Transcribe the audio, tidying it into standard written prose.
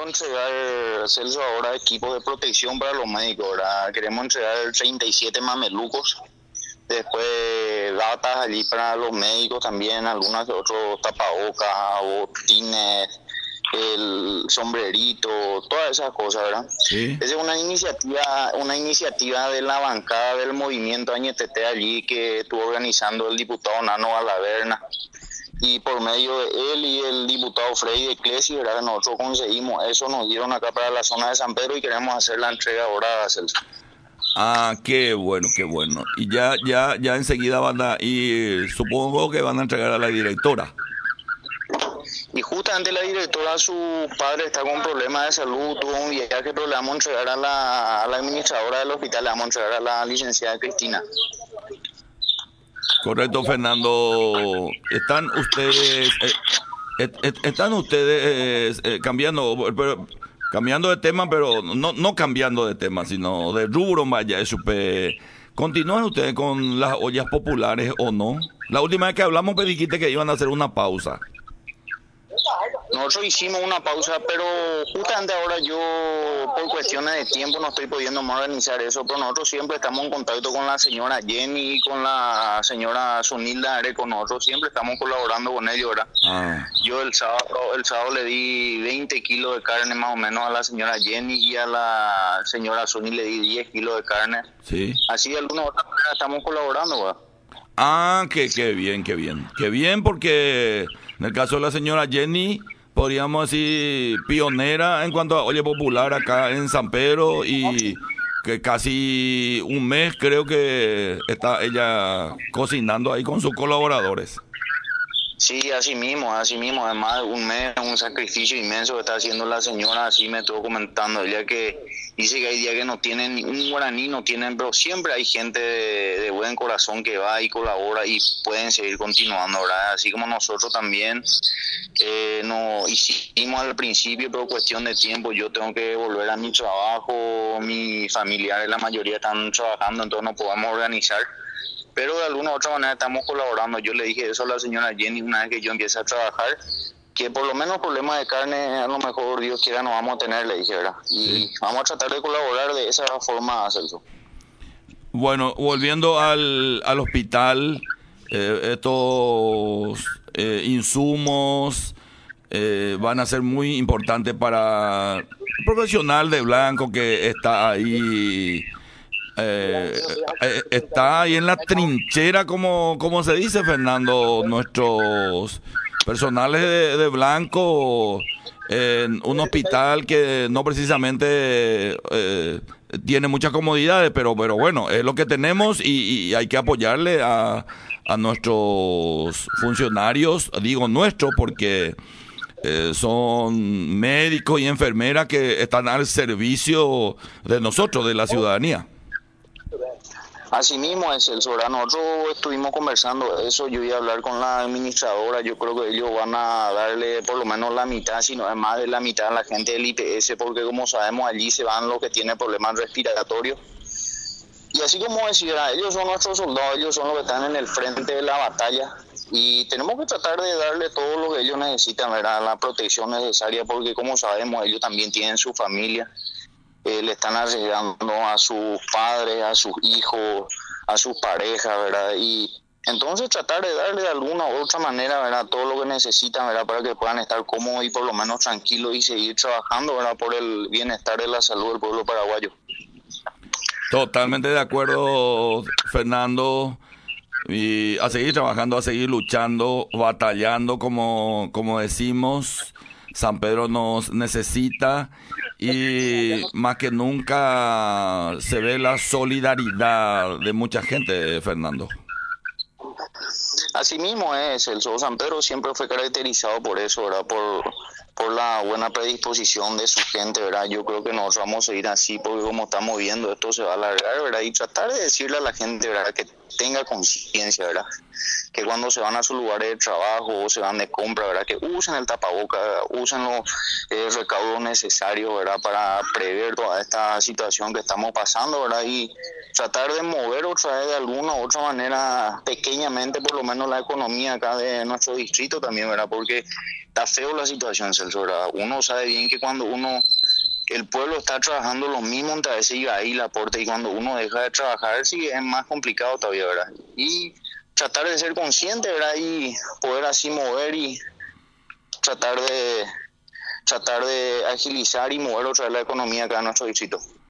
pensando entregar, Celso, ahora equipos de protección para los médicos, ¿verdad? Queremos entregar 37 mamelucos, después gatas allí para los médicos también, algunas de otros tapabocas, botines, el sombrerito, todas esas cosas, ¿verdad? Sí. Esa es una iniciativa de la bancada del movimiento Añetete allí que estuvo organizando el diputado Nano Valaverna, y por medio de él y el diputado Freddy de Clesi, ¿verdad? Nosotros conseguimos eso, nos dieron acá para la zona de San Pedro y queremos hacer la entrega ahora, Celso. Ah, qué bueno, qué bueno. Y ya enseguida y supongo que van a entregar a la directora. Y justamente la directora, su padre está con problemas de salud, tuvo un viaje, pero le vamos a entregar a la administradora del hospital, le vamos a entregar a la licenciada Cristina. Correcto, Fernando. Están ustedes cambiando de tema, pero no cambiando de tema, sino de rubro, vaya, supe. ¿Continúan ustedes con las ollas populares o no? La última vez que hablamos, pues dijiste que iban a hacer una pausa. Nosotros hicimos una pausa, pero justamente ahora yo, por cuestiones de tiempo, no estoy pudiendo más organizar eso, pero nosotros siempre estamos en contacto con la señora Jenny y con la señora Sonilda Areco, nosotros siempre estamos colaborando con ellos, ¿verdad? Ah, Yo el sábado le di 20 kilos de carne más o menos a la señora Jenny y a la señora Sony le di 10 kilos de carne. sí. Así de alguna u otra manera estamos colaborando, ¿verdad? Ah, qué bien, qué bien. Qué bien porque en el caso de la señora Jenny, podríamos decir pionera en cuanto a olla popular acá en San Pedro y que casi un mes creo que está ella cocinando ahí con sus colaboradores. Sí, así mismo, además un mes, un sacrificio inmenso que está haciendo la señora, así me estuvo comentando, ella que dice que hay días que no tienen ni un guaraní, no tienen, pero siempre hay gente de buen corazón que va y colabora y pueden seguir continuando, ¿verdad? Así como nosotros también nos hicimos al principio, pero cuestión de tiempo, yo tengo que volver a mi trabajo, mis familiares, la mayoría están trabajando, entonces no podemos organizar. Pero de alguna u otra manera estamos colaborando. Yo le dije eso a la señora Jenny una vez que yo empiece a trabajar, que por lo menos problemas de carne, a lo mejor Dios quiera no vamos a tener, le dije, ¿verdad? Sí. Y vamos a tratar de colaborar de esa forma, Celso. Bueno, volviendo al hospital, estos insumos van a ser muy importantes para el profesional de blanco que está ahí. Está ahí en la trinchera, como se dice, Fernando, nuestros personales de blanco en un hospital que no precisamente tiene muchas comodidades, pero bueno, es lo que tenemos y hay que apoyarle a nuestros funcionarios, digo nuestros porque son médicos y enfermeras que están al servicio de nosotros, de la ciudadanía. Así mismo es, Celso, ¿verdad? Nosotros estuvimos conversando eso, yo iba a hablar con la administradora, yo creo que ellos van a darle por lo menos la mitad, si no es más de la mitad a la gente del IPS, porque como sabemos allí se van los que tienen problemas respiratorios. Y así como decía, ellos son nuestros soldados, ellos son los que están en el frente de la batalla y tenemos que tratar de darle todo lo que ellos necesitan, ¿verdad? La protección necesaria, porque como sabemos ellos también tienen su familia. Le están arriesgando a sus padres, a sus hijos, a sus parejas, ¿verdad? Y entonces tratar de darle de alguna u otra manera, ¿verdad? Todo lo que necesitan, ¿verdad? Para que puedan estar cómodos y por lo menos tranquilos y seguir trabajando, ¿verdad? Por el bienestar de la salud del pueblo paraguayo. Totalmente de acuerdo, Fernando. Y a seguir trabajando, a seguir luchando, batallando, como decimos. San Pedro nos necesita y más que nunca se ve la solidaridad de mucha gente, Fernando. Así mismo es, el Zoo San Pedro siempre fue caracterizado por eso, ¿verdad? Por la buena predisposición de su gente, ¿verdad? Yo creo que nosotros vamos a ir así porque como estamos viendo esto se va a alargar, ¿verdad? Y tratar de decirle a la gente, ¿verdad? Que tenga conciencia, ¿verdad? Que cuando se van a sus lugares de trabajo o se van de compra, ¿verdad? Que usen el tapaboca, usen los recaudos necesarios, ¿verdad? Para prever toda esta situación que estamos pasando, ¿verdad? Y tratar de mover otra vez de alguna u otra manera, pequeñamente por lo menos la economía acá de nuestro distrito también, ¿verdad? Porque está feo la situación, Celso, ¿verdad? Uno sabe bien que cuando el pueblo está trabajando los mismos, a veces llega ahí el aporte, y cuando uno deja de trabajar, sí es más complicado todavía, ¿verdad? Y tratar de ser consciente, ¿verdad? Y poder así mover y tratar de agilizar y mover otra vez la economía acá en nuestro distrito.